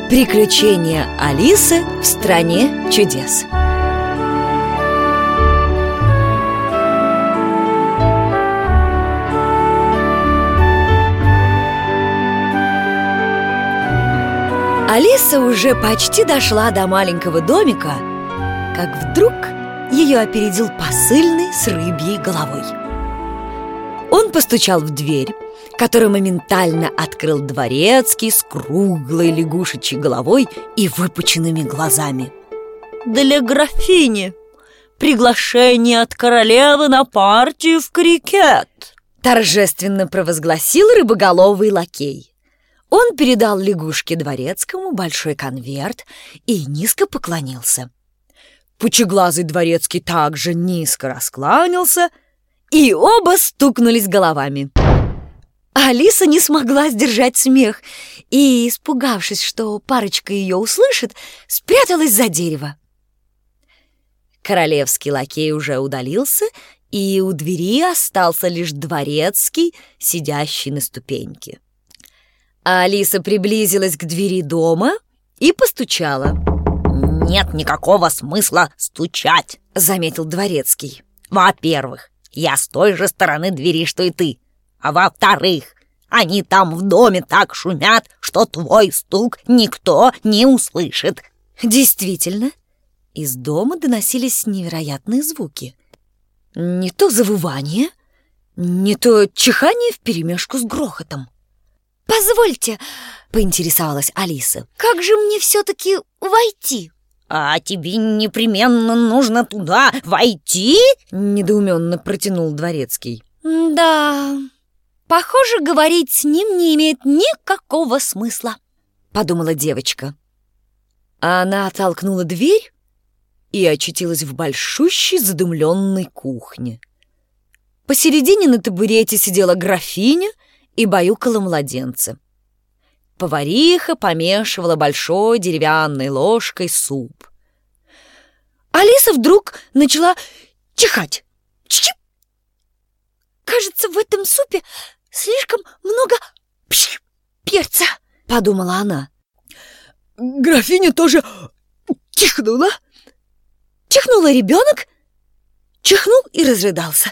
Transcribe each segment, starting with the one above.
Приключения Алисы в стране чудес. Алиса уже почти дошла до маленького домика, как вдруг ее опередил посыльный с рыбьей головой. Он постучал в дверь, которую моментально открыл дворецкий с круглой лягушечьей головой и выпученными глазами. «Для графини приглашение от королевы на партию в крикет!» торжественно провозгласил рыбоголовый лакей. Он передал лягушке дворецкому большой конверт и низко поклонился. Пучеглазый дворецкий также низко раскланялся, и оба стукнулись головами. Алиса не смогла сдержать смех и, испугавшись, что парочка ее услышит, спряталась за дерево. Королевский лакей уже удалился, и у двери остался лишь дворецкий, сидящий на ступеньке. Алиса приблизилась к двери дома и постучала. «Нет никакого смысла стучать», — заметил дворецкий. «Во-первых, я с той же стороны двери, что и ты. А во-вторых, они там в доме так шумят, что твой стук никто не услышит». Действительно, из дома доносились невероятные звуки. Не то завывание, не то чихание вперемешку с грохотом. «Позвольте», — поинтересовалась Алиса, — «как же мне все-таки войти?» «А тебе непременно нужно туда войти?» — недоуменно протянул дворецкий. «Да, похоже, говорить с ним не имеет никакого смысла», — подумала девочка. Она оттолкнула дверь и очутилась в большущей задымленной кухне. Посередине на табурете сидела графиня и баюкала младенца. Повариха помешивала большой деревянной ложкой суп. Алиса вдруг начала чихать. Чип! «Кажется, в этом супе слишком много перца», — подумала она. Графиня тоже чихнула. Чихнула ребенок, чихнул и разрыдался.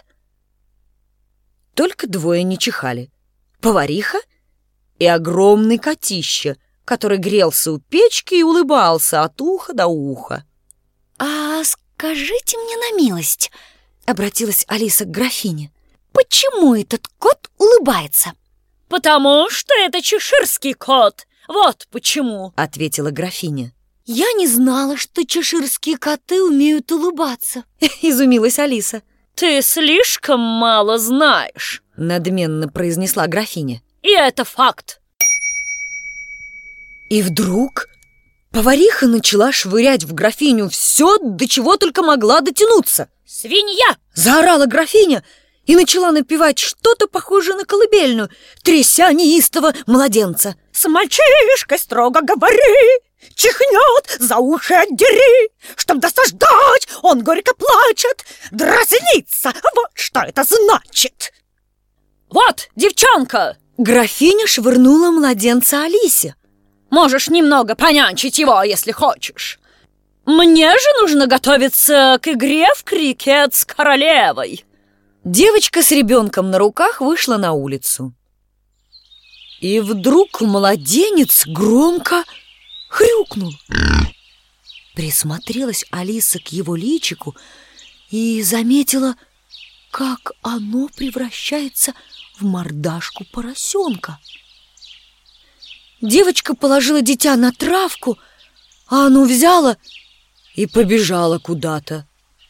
Только двое не чихали: повариха и огромный котище, который грелся у печки и улыбался от уха до уха. «А скажите мне на милость», — обратилась Алиса к графине, — «почему этот кот улыбается?» «Потому что это чеширский кот, вот почему», — ответила графиня. «Я не знала, что чеширские коты умеют улыбаться», — изумилась Алиса. «Ты слишком мало знаешь», — надменно произнесла графиня. «И это факт». И вдруг повариха начала швырять в графиню все, до чего только могла дотянуться. «Свинья!» — заорала графиня и начала напевать что-то похожее на колыбельную, тряся неистово младенца. «С мальчишкой строго говори, чихнет, за уши отдери, чтоб досаждать, он горько плачет, дразнится, вот что это значит». «Вот, девчонка!» Графиня швырнула младенца Алисе. «Можешь немного понянчить его, если хочешь. Мне же нужно готовиться к игре в крикет с королевой». Девочка с ребенком на руках вышла на улицу. И вдруг младенец громко хрюкнул. Присмотрелась Алиса к его личику и заметила, как оно превращается в мордашку поросенка. Девочка положила дитя на травку, а оно взяло и побежало куда-то.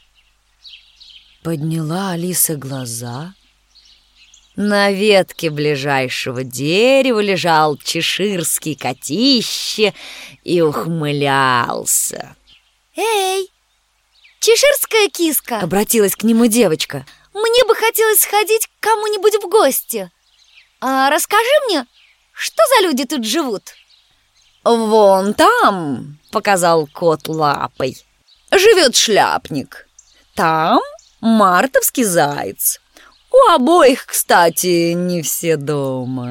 Подняла Алиса глаза. На ветке ближайшего дерева лежал чеширский котище и ухмылялся. «Эй, чеширская киска!» — обратилась к нему девочка. «Мне бы хотелось сходить к кому-нибудь в гости. А расскажи мне, что за люди тут живут?» «Вон там», — показал кот лапой, — «живет шляпник. Там мартовский заяц. У обоих, кстати, не все дома».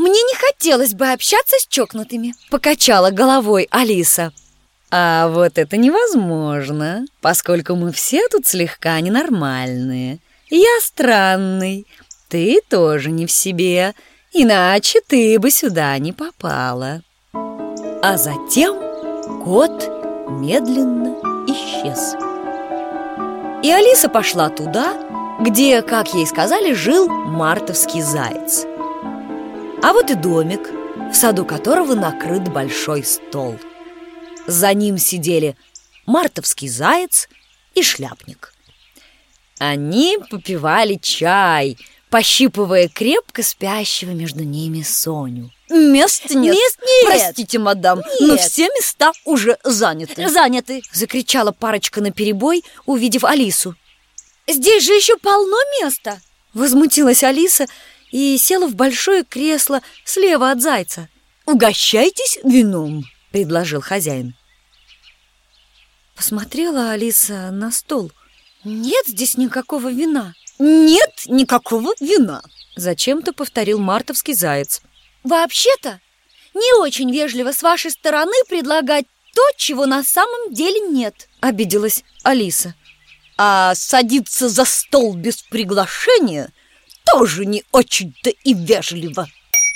Мне не хотелось бы общаться с чокнутыми. Покачала головой Алиса. А вот это невозможно, поскольку мы все тут слегка ненормальные. Я странный, ты тоже не в себе, иначе ты бы сюда не попала. А затем кот медленно исчез. И Алиса пошла туда, где, как ей сказали, жил мартовский заяц. А вот и домик, в саду которого накрыт большой стол. За ним сидели мартовский заяц и шляпник. Они попивали чай, пощипывая крепко спящего между ними Соню. Мест нет. Простите, мадам, но все места уже заняты. Заняты, закричала парочка наперебой, увидев Алису. Здесь же еще полно места. Возмутилась Алиса и села в большое кресло слева от зайца. «Угощайтесь вином», — предложил хозяин. Посмотрела Алиса на стол. Нет здесь никакого вина. Нет никакого вина, зачем-то повторил мартовский заяц. Вообще-то, не очень вежливо с вашей стороны предлагать то, чего на самом деле нет, обиделась Алиса. А садиться за стол без приглашения тоже не очень-то и вежливо.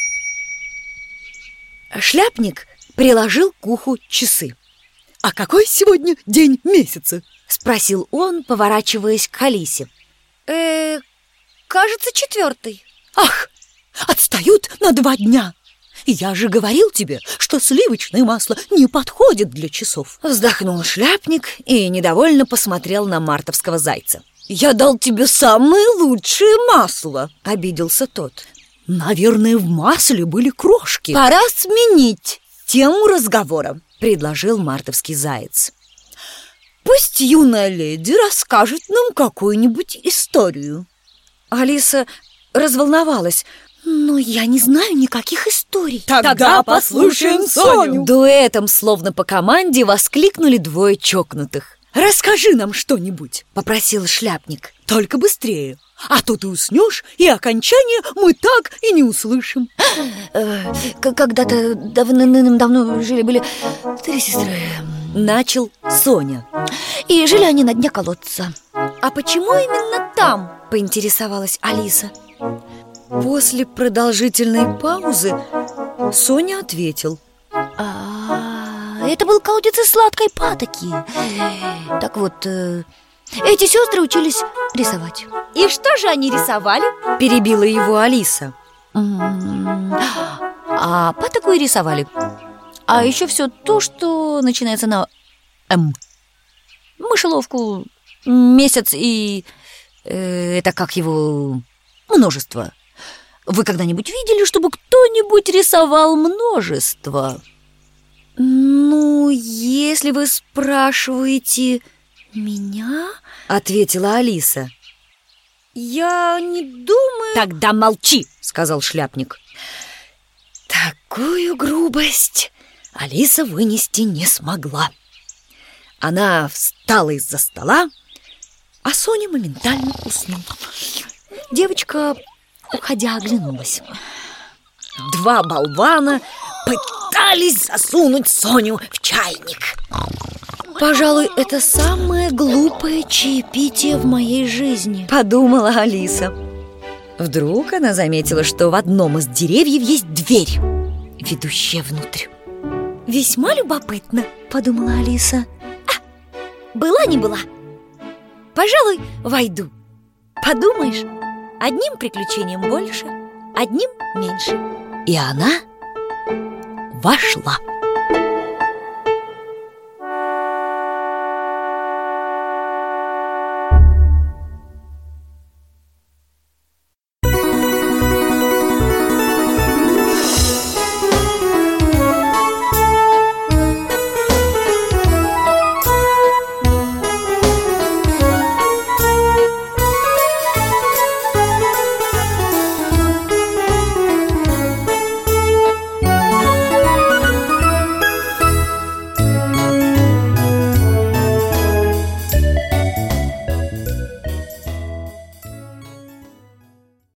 Шляпник приложил к уху часы. «А какой сегодня день месяца?» — спросил он, поворачиваясь к Алисе. Кажется, 4. Ах, отстают на 2 дня. Я же говорил тебе, что сливочное масло не подходит для часов. Вздохнул шляпник и недовольно посмотрел на мартовского зайца. Я дал тебе самое лучшее масло, обиделся тот. Наверное, в масле были крошки. Пора сменить тему разговора, предложил мартовский заяц. Пусть юная леди расскажет нам какую-нибудь историю. Алиса разволновалась. Но я не знаю никаких историй. Тогда послушаем Соню. Дуэтом, словно по команде, воскликнули 2 чокнутых. Расскажи нам что-нибудь, попросил шляпник. Только быстрее, а то ты уснешь, и окончание мы так и не услышим. Когда-то давным-давно жили-были 3 сестры. Начал Соня. И жили они на дне колодца. А почему именно там? Поинтересовалась Алиса. После продолжительной паузы Соня ответил. Это был колодец из сладкой патоки. Так вот, эти сестры учились рисовать. И что же они рисовали? Перебила его Алиса. А патоку и рисовали. А еще все то, что начинается на М. Мышеловку, месяц и... это как его... множество. Вы когда-нибудь видели, чтобы кто-нибудь рисовал множество? Ну, если вы спрашиваете меня, ответила Алиса. Я не думаю... Тогда молчи, сказал шляпник. Такую грубость Алиса вынести не смогла. Она встала из-за стола, а Соня моментально уснула. Девочка, уходя, оглянулась. 2 болвана пытались засунуть Соню в чайник. Пожалуй, это самое глупое чаепитие в моей жизни, подумала Алиса. Вдруг она заметила, что в одном из деревьев есть дверь, ведущая внутрь. Весьма любопытно, подумала Алиса. Была не была. Пожалуй, войду. Подумаешь, одним приключением больше, одним меньше. И она вошла.